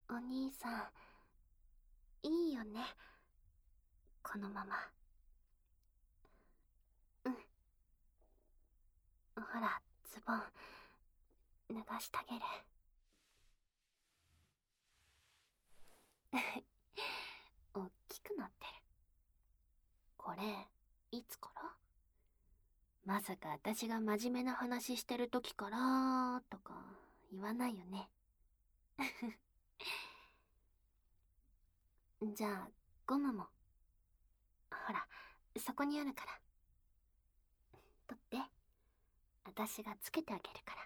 お兄さん、いいよね、このまま。うん。ほら、ズボン脱がしてあげる。おっきくなってる。これいつから？まさか私が真面目な話してる時からとか言わないよね。じゃあゴムもほら、そこにあるから。取って、私がつけてあげるから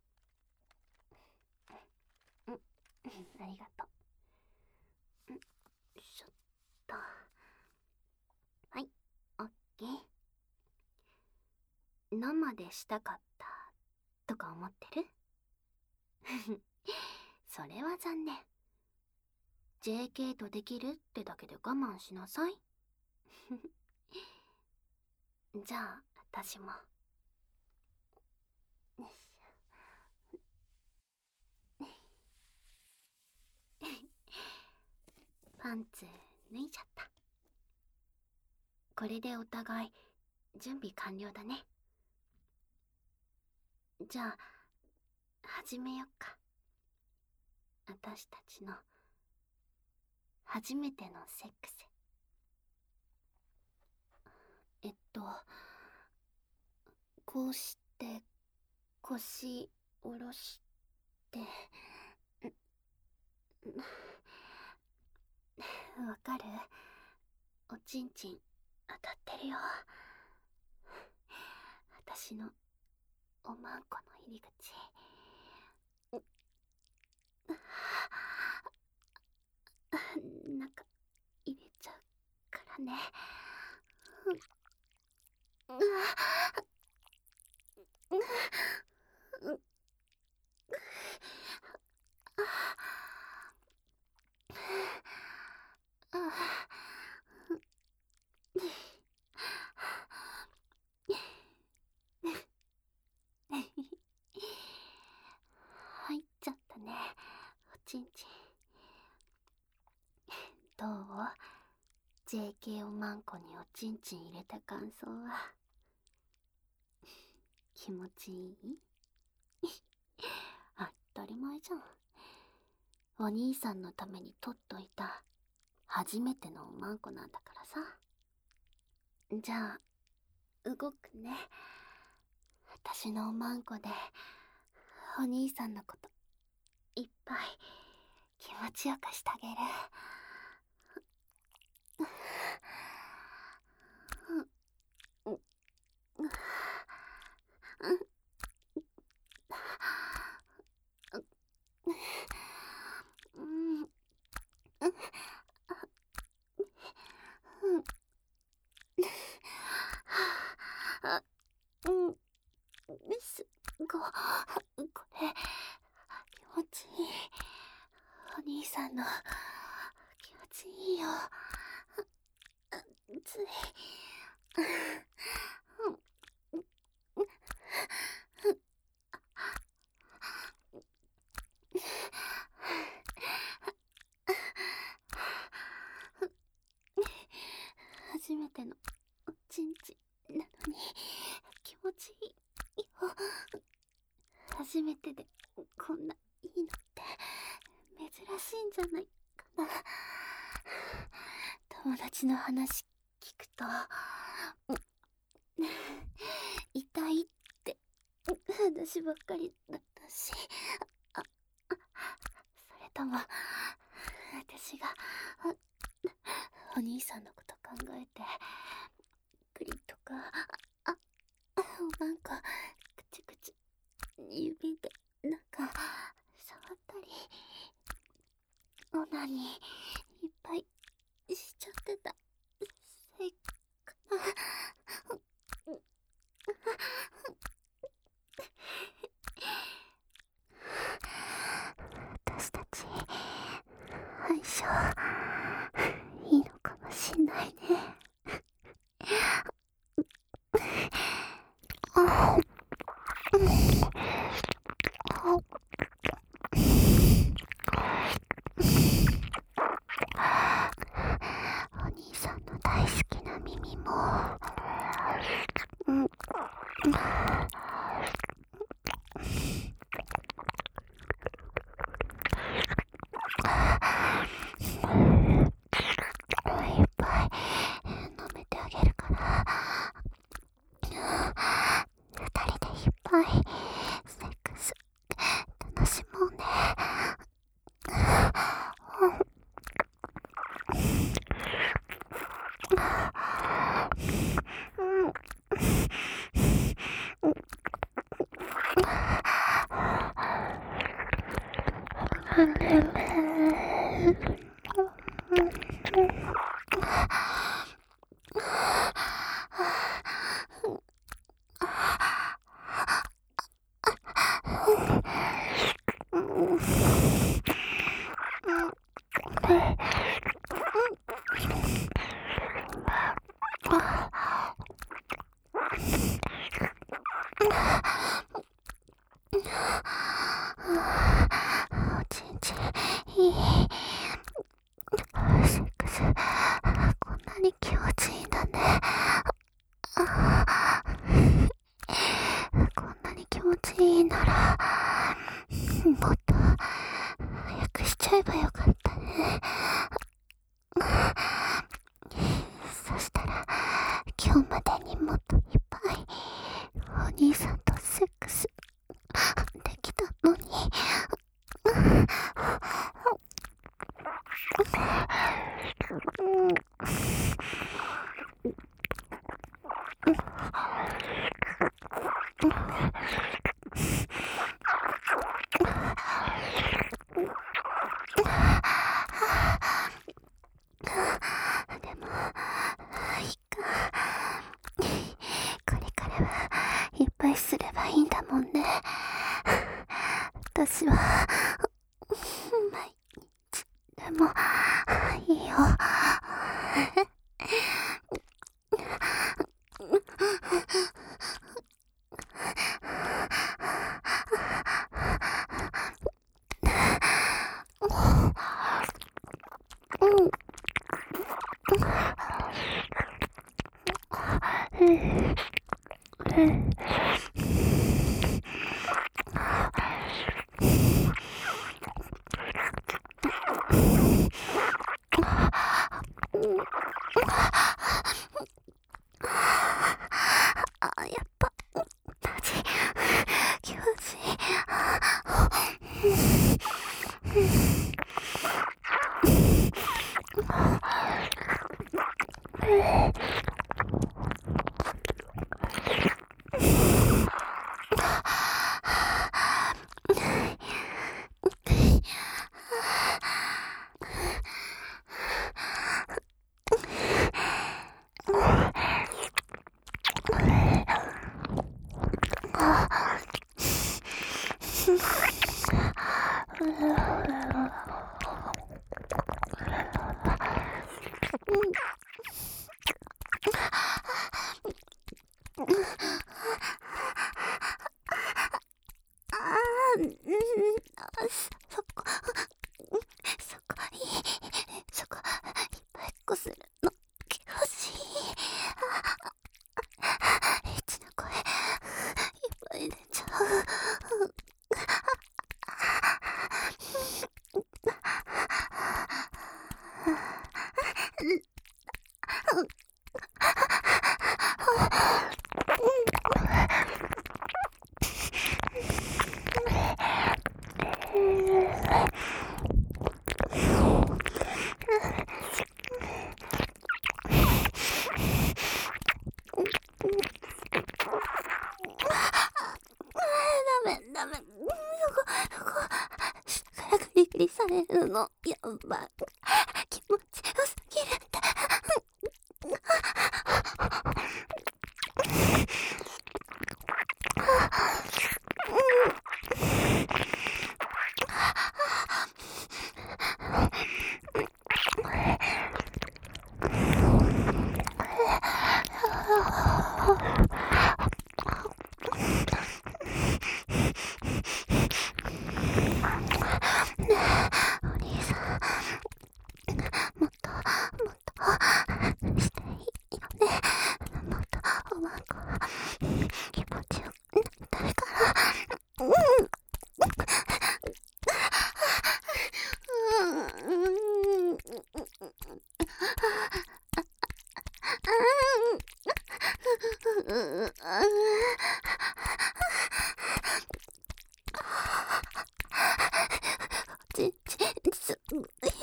。うん、ありがとう。よいしょっと。はい、オッケー。生でしたかったとか思ってる？それは残念。JK とできるってだけで我慢しなさい。じゃあ私も。よいしょ。パンツ脱いじゃった。これでお互い準備完了だね。じゃあ始めよっか。私たちの初めてのセックス。こうして腰下ろして、わかる？おちんちん当たってるよ。私のおまんこの入り口。中入れちゃうからね。入っちゃったね、おちんちん。どう？ JK おまんこにおちんちん入れた感想は。気持ちいい？当たり前じゃん。お兄さんのために取っといた初めてのおまんこなんだからさ。じゃあ動くね。私のおまんこでお兄さんのこといっぱい気持ちよくしてあげる。すごこれ気持ちいい。お兄さんの気持ちいいよ。つい初めてのおちんちんなのに気持ちいいよ。初めてでこんないいのって珍しいんじゃないかな。友達の話聞くと痛いって話ばっかりだったし、それとも私がお兄さんのこと考えてクリとかおまんこくちくち指でなんか触ったりオナニーいっぱいしちゃってたせいかな。私たち相性いいのかもしんないね。 おちんちんいい。セックスこんなに気持ちいいんだね。こんなに気持ちいいならもっと早くしちゃえばよかったね。そしたら今日までにもっといっぱいお兄さんとセックスできたのに。でもいいか、これからはいっぱいすればいいんだもんね。私は毎日でもいいよ。やっぱマジ気持ちいい。そこ、そこ、そこ、いっぱいっこするの、気持ちいい。エッチな声、いっぱい出ちゃう。ダメ。そこ、下からグリグリされるの、やばい。気持ちよすぎるって。お兄さん、もっとしていいよね。もっとおまんこ気持ちよくなるから。すごい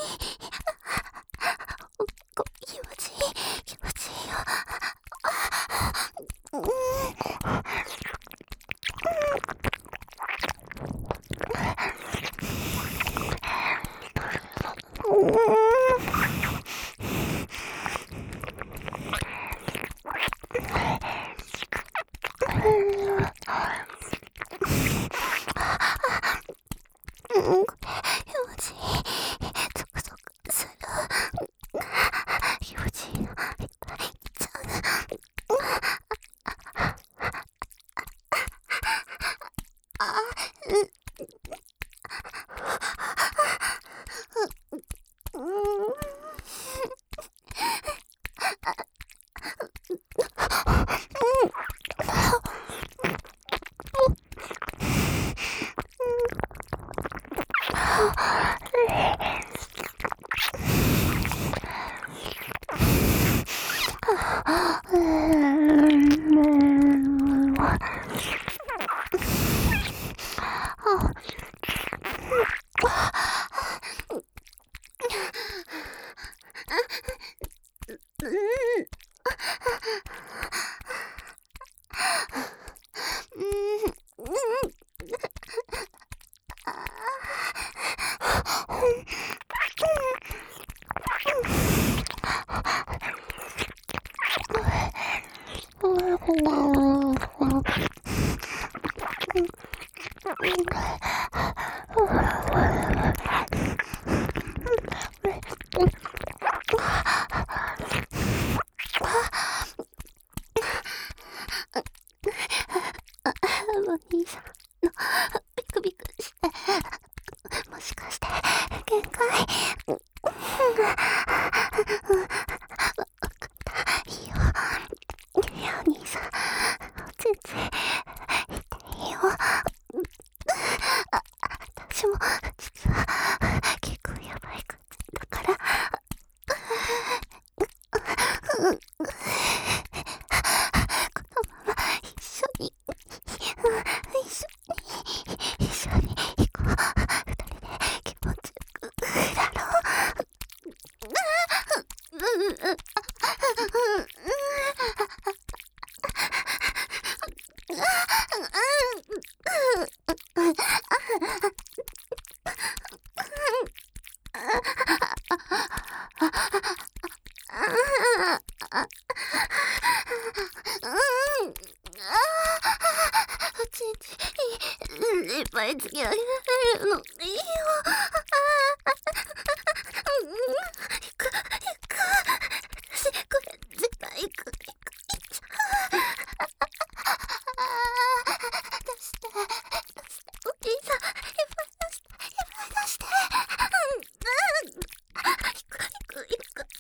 気持ちいいよ。 お兄さんのビクビクして、もしかして限界。わかった。いいよ。いいよ、お兄さん。全然言っていいよ。私も実は結構やばい感じだから。このまま一緒に行こう。二人で気持ちよくだろう。いっぱい付き合えるのいいよ。行く。私これ絶対行く。出してお兄さん、いっぱい出して。行く。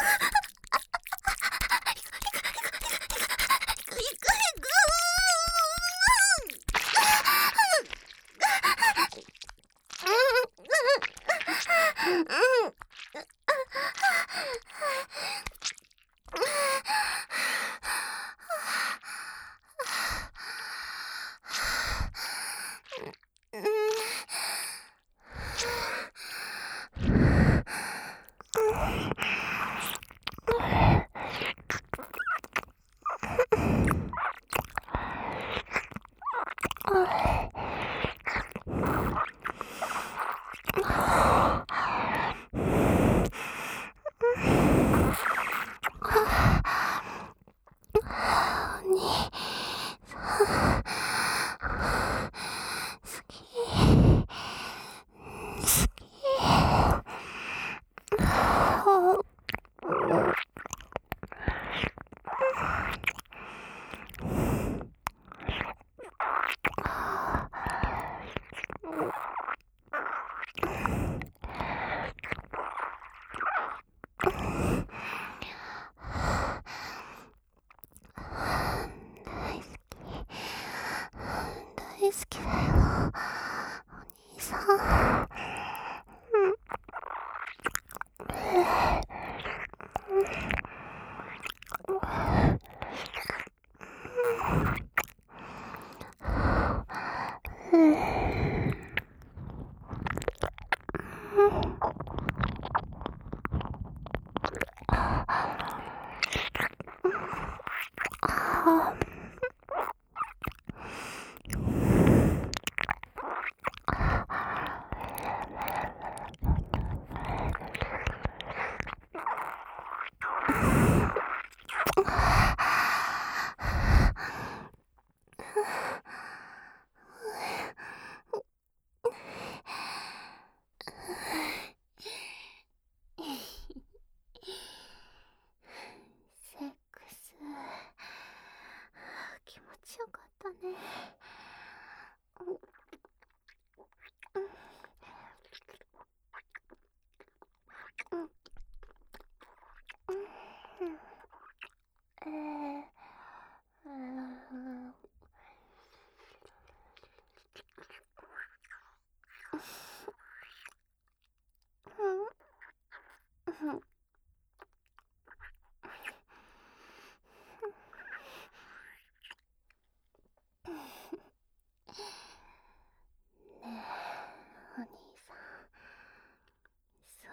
大好きだよ、お兄さん。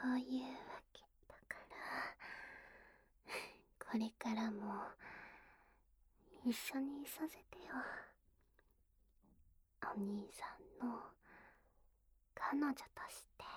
そういうわけだから、これからも一緒にいさせてよ。お兄さんの彼女として。